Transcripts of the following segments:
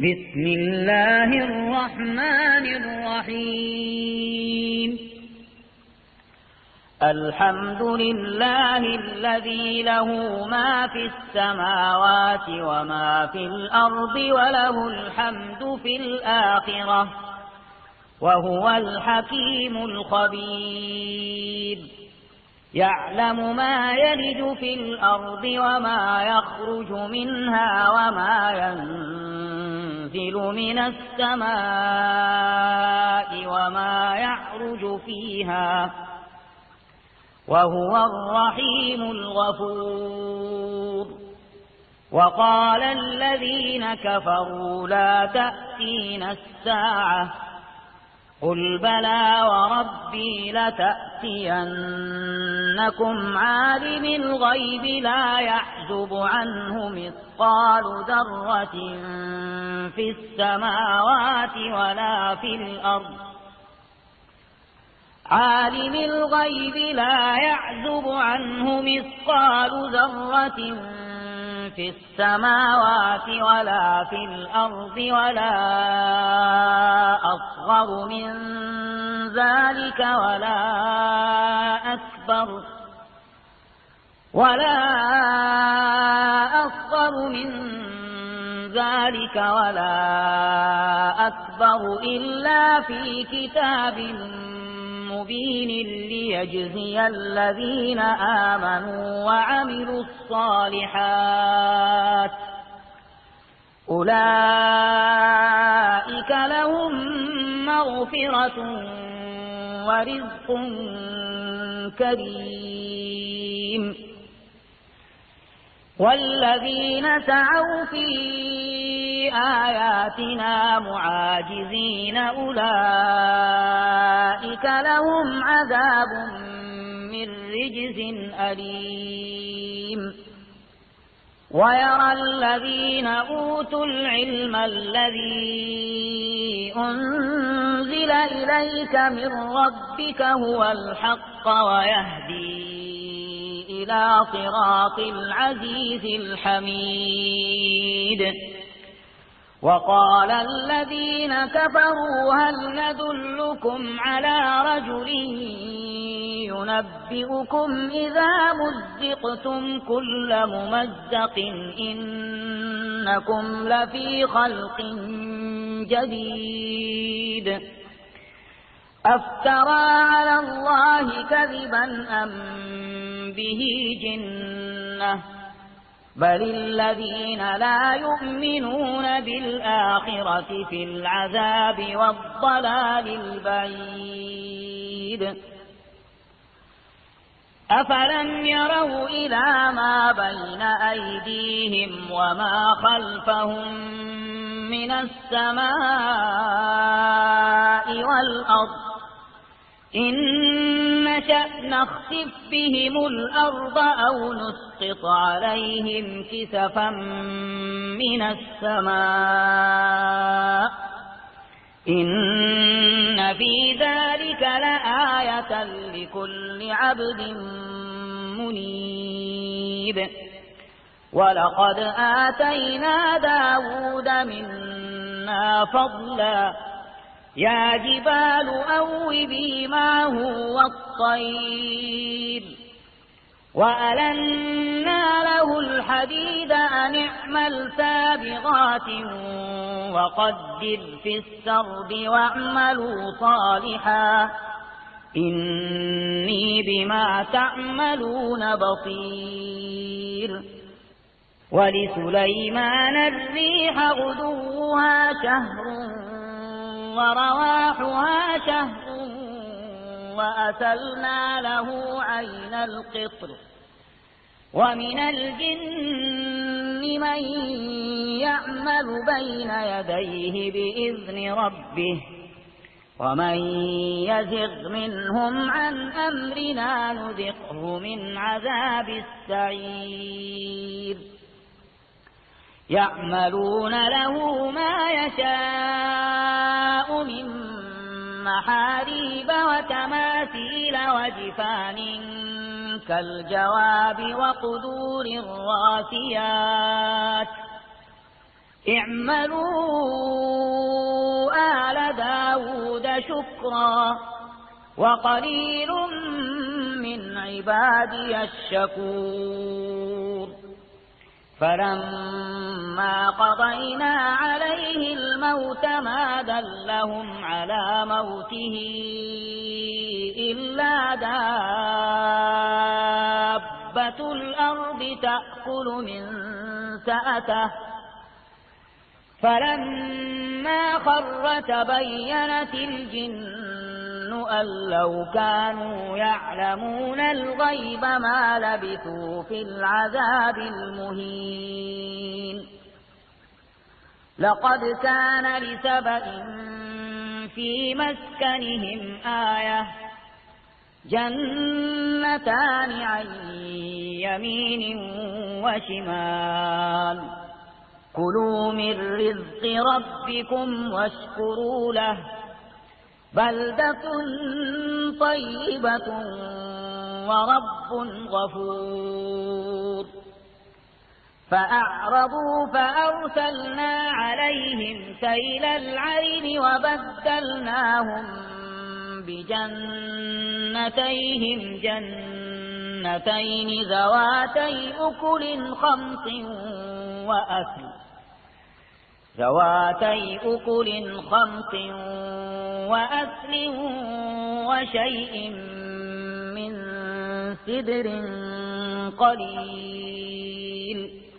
بسم الله الرحمن الرحيم الحمد لله الذي له ما في السماوات وما في الأرض وله الحمد في الآخرة وهو الحكيم الخبير يعلم ما يلج في الأرض وما يخرج منها وما ينزل من السماء وما يعرج فيها وهو الرحيم الغفور وقال الذين كفروا لا تأتينا الساعة قل بلى وربي لتأتينكم عالم الغيب لا يحجب عنه مثقال ذرة في السماوات ولا في الأرض عالم الغيب لا يعزب عنه مثقال ذرة في السماوات ولا في الأرض ولا أصغر من ذلك ولا أكبر إلا في كتاب مبين ليجزي الذين آمنوا وعملوا الصالحات أولئك لهم مغفرة ورزق كريم والذين سعوا في آياتنا معاجزين أولئك لهم عذاب من رجز أليم ويرى الذين أوتوا العلم الذي أنزل إليك من ربك هو الحق ويهدي إلى صراط العزيز الحميد وقال الذين كفروا هل ندلكم على رجل ينبئكم إذا مزقتم كل ممزق إنكم لفي خلق جديد أفترى على الله كذبا أم به جنة بل الذين لا يؤمنون بالآخرة في العذاب والضلال البعيد أفلم يروا إلى ما بين أيديهم وما خلفهم من السماء والأرض إن نشأ نخسف بهم الأرض أو نسقط عليهم كسفا من السماء إن في ذلك لآية لكل عبد منيب ولقد آتينا داود منا فضلا يا جبال أوبي معه والطير وألنا له الحديد أن اعمل سابغات وقدر في السرد واعملوا صالحا إني بما تعملون بصير ولسليمان الريح غدوها شهر ورواحها شهر وأسلنا له عين القطر ومن الجن من يعمل بين يديه بإذن ربه ومن يزغ منهم عن أمرنا نذقه من عذاب السعير يعملون له ما يشاء من محاريب وتماثيل وجفان كالجواب وقدور الراسيات اعملوا شكرا وقليل من عبادي الشكور فلما قضينا عليه الموت ما دلهم على موته إلا دابة الأرض تأكل من سأته فلما خر تبينت الجن أن لو كانوا يعلمون الغيب ما لبثوا في العذاب المهين لقد كان لسبإ في مسكنهم آية جنتان عن يمين وشمال كلوا من رزق ربكم واشكروا له بلدة طيبة ورب غفور فأعرضوا فأرسلنا عليهم سيل العرم وبدلناهم بجنتيهم جنتين ذواتي أكل خمط وأثل وشيء من سدر قليل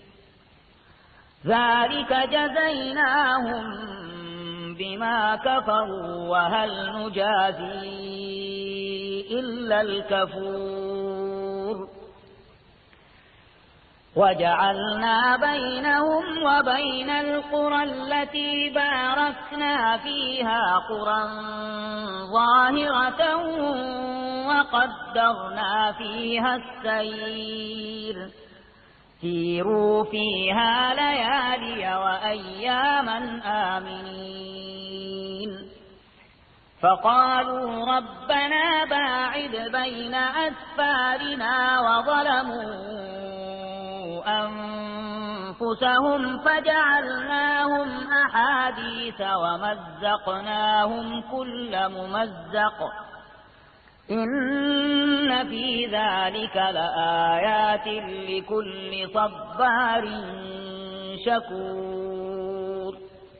ذلك جزيناهم بما كفروا وهل نجازي إلا الكفور وجعلنا بينهم وبين القرى التي باركنا فيها قرى ظاهرة وقدرنا فيها السير سيروا فيها ليالي وأياما آمنين فقالوا ربنا باعد بين أسفارنا وظلموا أنفسهم فجعلناهم أحاديث ومزقناهم كل ممزق إن في ذلك لآيات لكل صبار شكور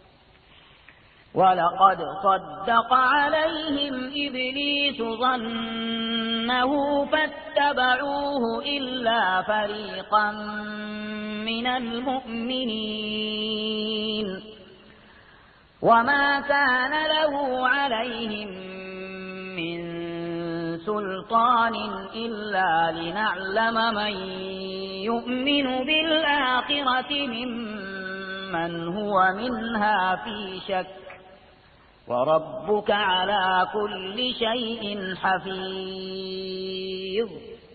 ولقد صدق عليهم إبليس ظنه فاتبعوه إلا فريقا من المؤمنين وما كان له عليهم من سلطان إلا لنعلم من يؤمن بالآخرة ممن هو منها في شك وربك على كل شيء حفيظ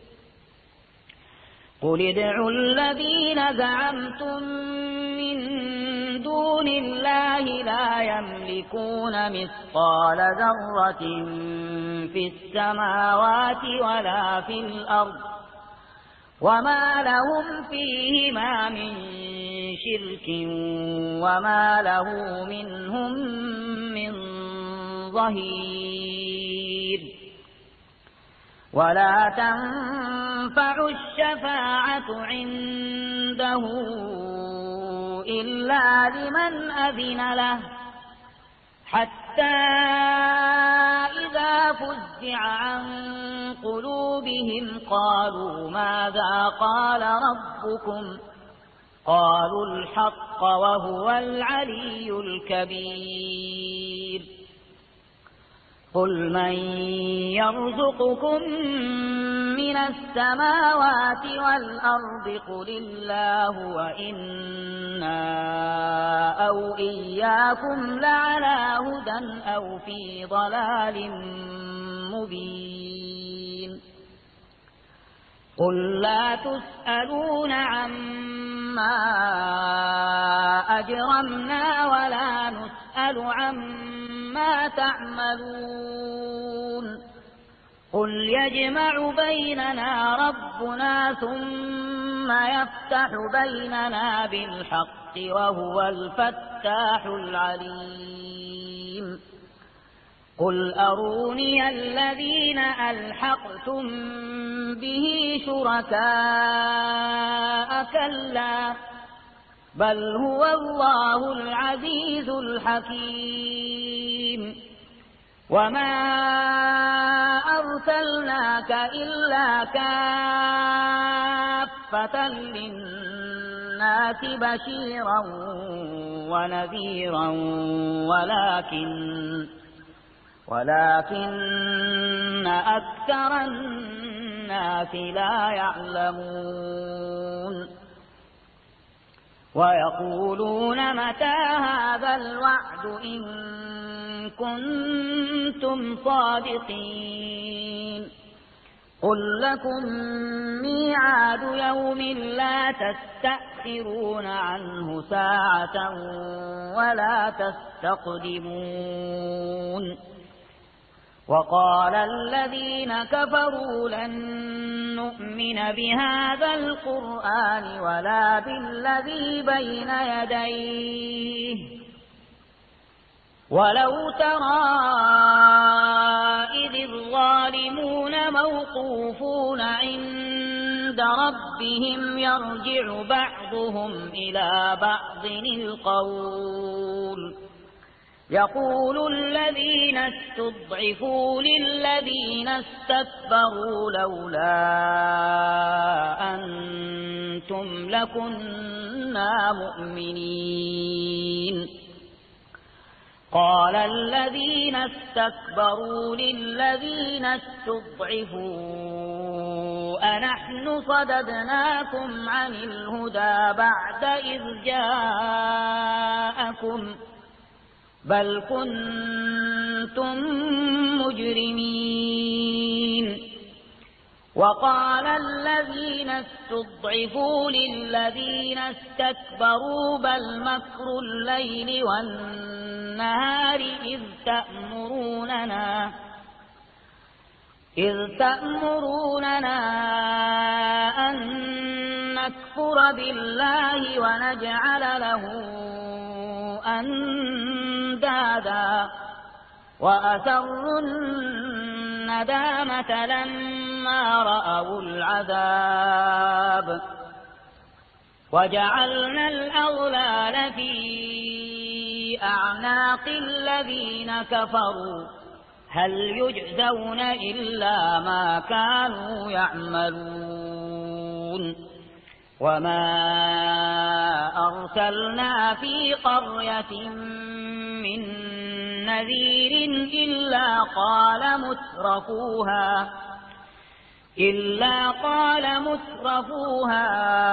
قل ادعوا الذين زعمتم من دون الله لا يملكون مثقال ذرة في السماوات ولا في الأرض وما لهم فيهما من شرك وما له منهم من ظهير ولا تنفع الشفاعة عنده إلا لمن أذن له حتى إذا فزع عن قلوبهم قالوا ماذا قال ربكم قالوا الحق وهو العلي الكبير قل من يرزقكم من السماوات والأرض قل الله وإنا أو إياكم لعلى هدى أو في ضلال مبين قل لا تسألون عما أجرمنا ولا نسأل عما تعملون قل يجمع بيننا ربنا ثم يفتح بيننا بالحق وهو الفتاح العليم قل أروني الذين ألحقتم به شركاء كلا بل هو الله العزيز الحكيم وما أرسلناك إلا كافة للناس بشيرا ونذيرا ولكن أكثر الناس لا يعلمون ويقولون متى هذا الوعد إن كنتم صادقين قل لكم ميعاد يوم لا تستأخرون عنه ساعة ولا تستقدمون وقال الذين كفروا لن نؤمن بهذا القرآن ولا بالذي بين يديه ولو ترى إذ الظالمون موقوفون عند ربهم يرجع بعضهم إلى بعض القول يقول الذين استضعفوا للذين استكبروا لولا أنتم لكنا مؤمنين قال الذين استكبروا للذين استضعفوا أنحن صددناكم عن الهدى بعد إذ جاءكم بل كنتم مجرمين وقال الذين استضعفوا للذين استكبروا بل مكر الليل والنهار إذ تأمروننا أن نكفر بالله ونجعل له أندادا وأسروا الندامة لما رأوا العذاب وجعلنا الأغلال في أعناق الذين كفروا هل يجزون إلا ما كانوا يعملون وما أرسلنا في قرية من نذير إلا قال مترفوها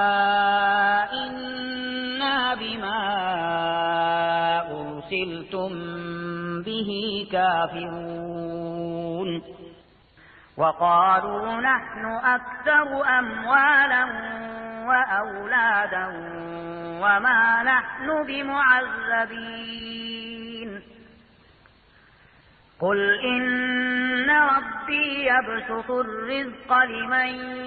إنا بما أرسلتم به كافرون وقالوا نحن أكثر أموالا وأولادا وما نحن بمعذبين قل إن ربي يبسط الرزق لمن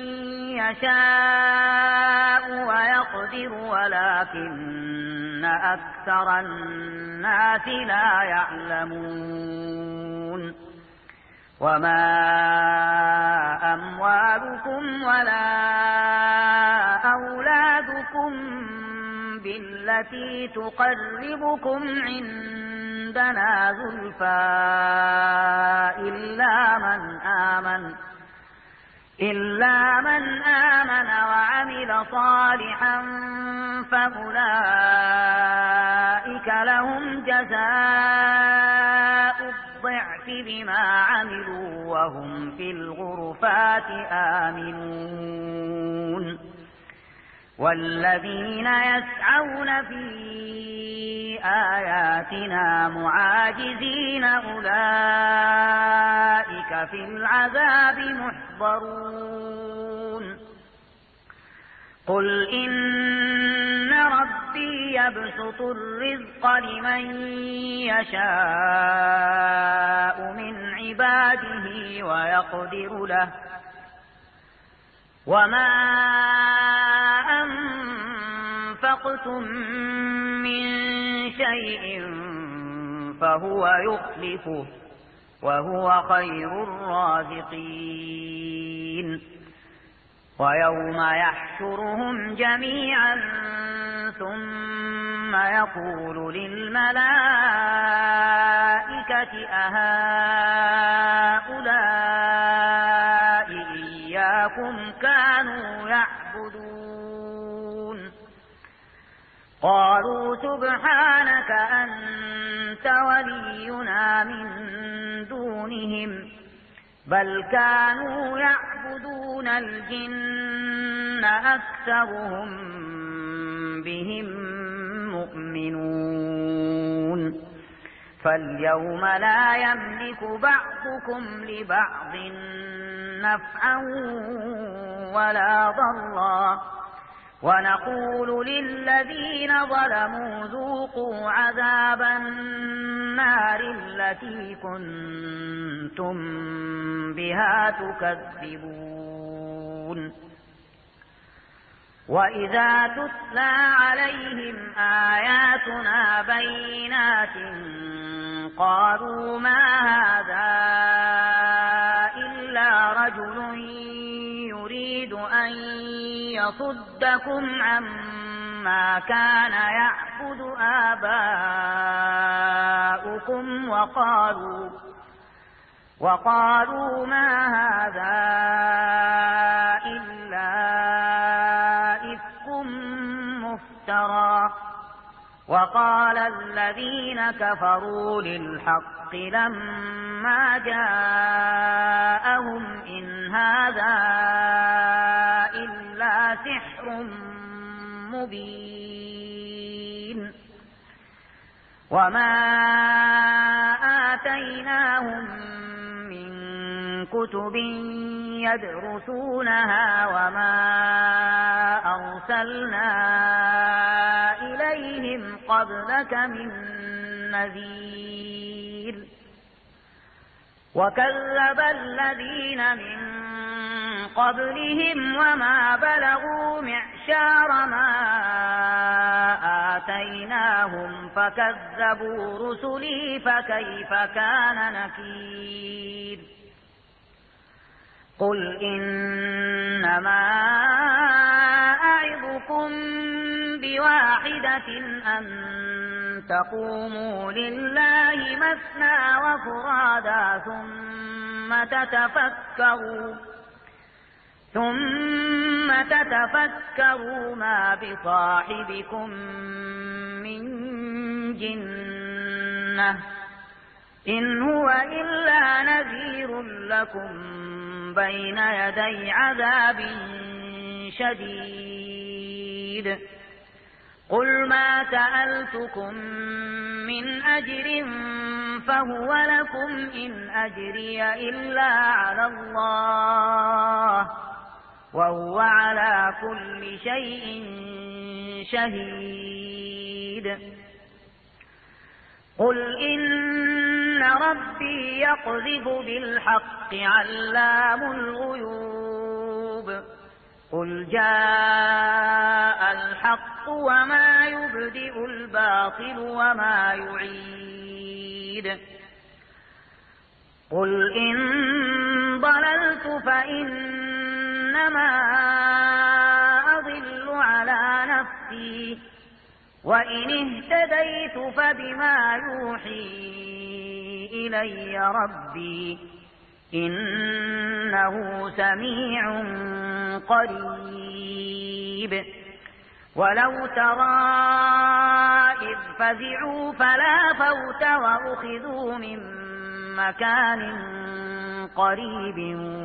يشاء ويقدر ولكن أكثر الناس لا يعلمون وما أموالكم ولا أولادكم بالتي تقربكم عندنا زلفى إلا من آمن وعمل صالحا فأولئك لهم جزاء الضعف بما عملوا وهم في الغرفات آمنون والذين يسعون في آياتنا معاجزين أولئك في العذاب محضرون قل إن ربي يبسط الرزق لمن يشاء من عباده ويقدر له وما أنفقتم من شيء فهو يخلفه وهو خير الرازقين ويوم يحشرهم جميعا ثم يقول للملائكة أهؤلاء إياكم كانوا يعبدون قالوا سبحانك أنت ولينا من دونهم بل كانوا يعبدون الجن أكثرهم بهم مؤمنون فاليوم لا يملك بعضكم لبعض نفعا ولا ضرا ونقول للذين ظلموا ذوقوا عذاب النار التي كنتم بها تكذبون وإذا تتلى عليهم آياتنا بينات قالوا ما هذا إلا رجل يريد أن يصدكم عما كان يعبد آباؤكم وقالوا ما هذا إلا إفك مفترى وقال الذين كفروا للحق لما جاءهم إن هذا إلا سحر مبين وما آتيناهم من كتب يدرسونها وما أرسلنا إليهم قبلك من نذير وكذب الذين من قبلهم وما بلغوا معشار ما آتيناهم فكذبوا رسلي فكيف كان نكير قل إنما أعظكم بواحدة أن تقوموا لله مثنى وفرادا ثم تتفكروا ما بصاحبكم من جنة إن هو إلا نذير لكم بين يدي عذاب شديد قل ما سألتكم من أجر فهو لكم إن أجري إلا على الله وهو على كل شيء شهيد قل إن ربي يقذف بالحق علام الغيوب قل جاء الحق وما يبدئ الباطل وما يعيد قل إن ضللت فإنما أضل على نفسي وإن اهتديت فبما يوحي إلي ربي إنه سميع قريب ولو ترى إذ فزعوا فلا فوت وأخذوا من مكان قريب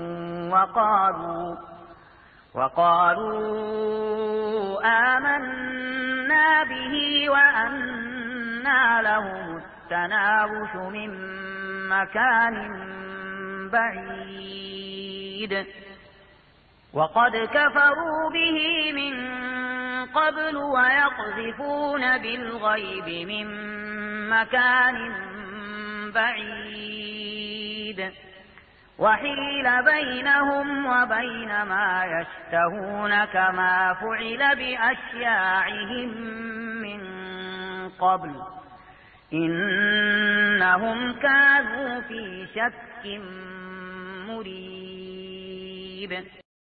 وقالوا آمنا به وأنى لهم التناوش من مكان بعيد وقد كفروا به من قبل ويقذفون بالغيب من مكان بعيد وحيل بينهم وبين ما يشتهون كما فعل بأشياعهم من قبل إنهم إنهم كانوا في شك مريب.